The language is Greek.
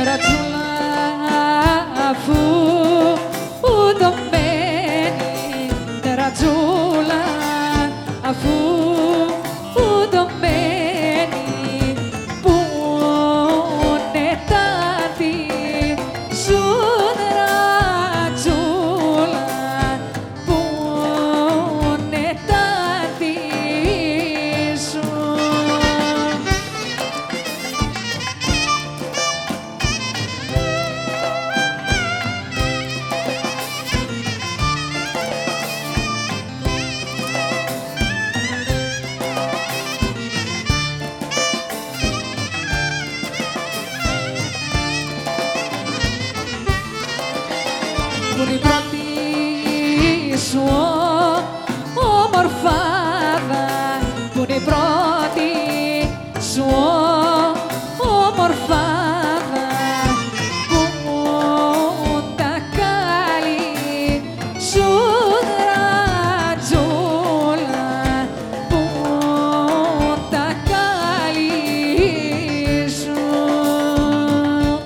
τερατσούλα αφού το μένει, τερατσούλα αφού το μένει, που είναι τάτι σου τερατσούλα, που είναι τάτι σου. Που είναι η πρώτη σου